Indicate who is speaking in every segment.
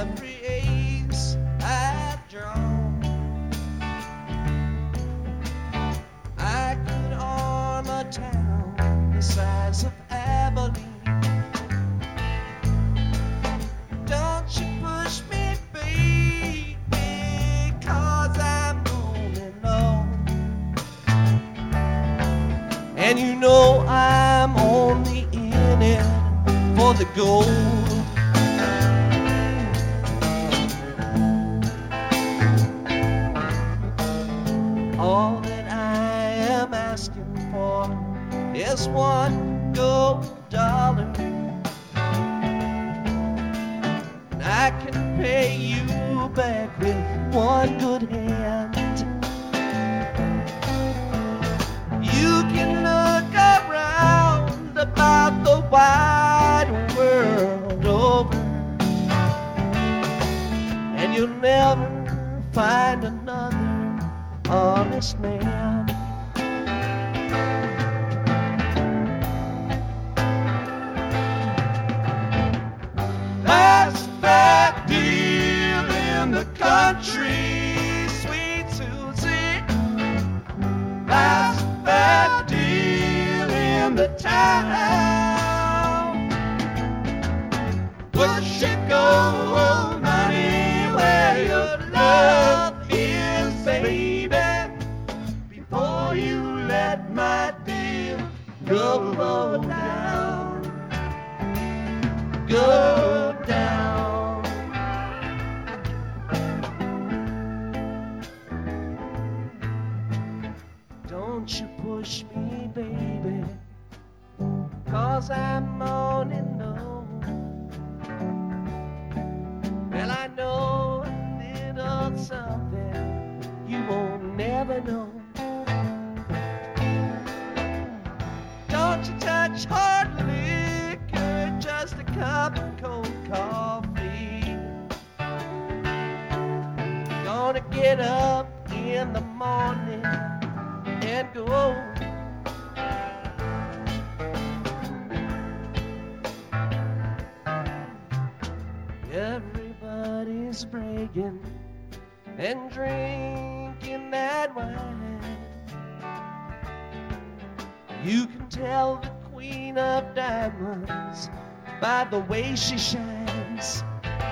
Speaker 1: every ace I draw. I could arm a town the size of Abilene. Don't you push me, baby, 'cause I'm moving on. And you know I'm only in it for the gold. All that I am asking for is one gold dollar, and I can pay you back with one good hand. You can look around about the wide world over, and you'll never find another honest man. Last bad deal in the country, sweet Susie. Last bad deal in the town. Where should go, money, where your love is, baby, before you let my deal go down, go down. Don't you push me, baby, 'cause I'm on and on. Well, I know a little something you won't never know. Don't you touch hard liquor, just a cup of cold coffee. Gonna get up in the morning and go. Everybody's bragging and drinking that wine. You can tell the Queen of Diamonds by the way she shines.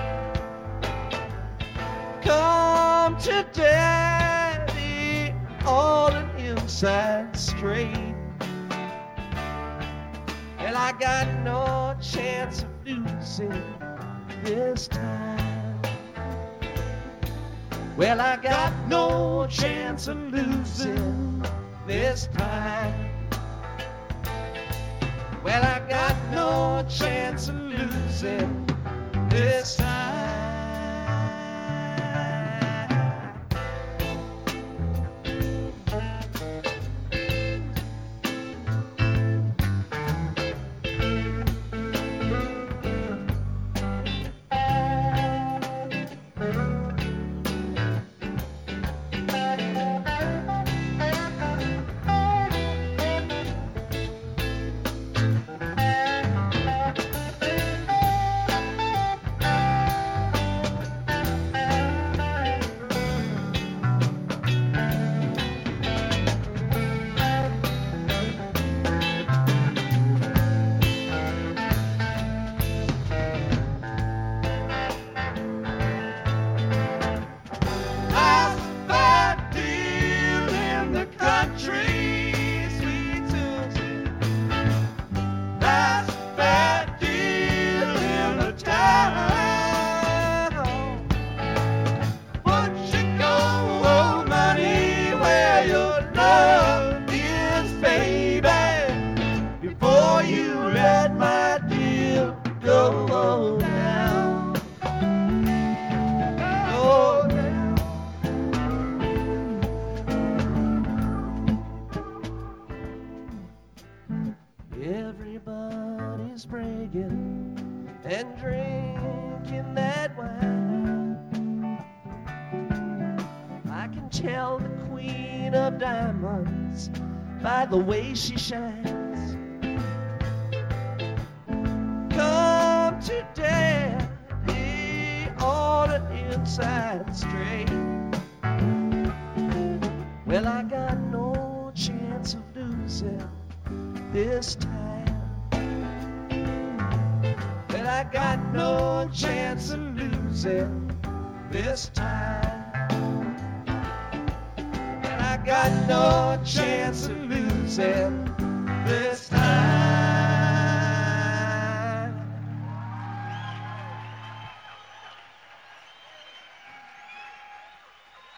Speaker 1: Come to Daddy on an Hillside Straight. And I got no chance of losing this time. Well, I got no chance of losing this time. Well, I got no chance of losing this time. Everybody's bragging and drinking that wine. I can tell the Queen of Diamonds by the way she shines. Come to Daddy side straight. Well, I got no chance of losing this time. Well, I got no chance of losing this time. Well, I got no chance of losing this time.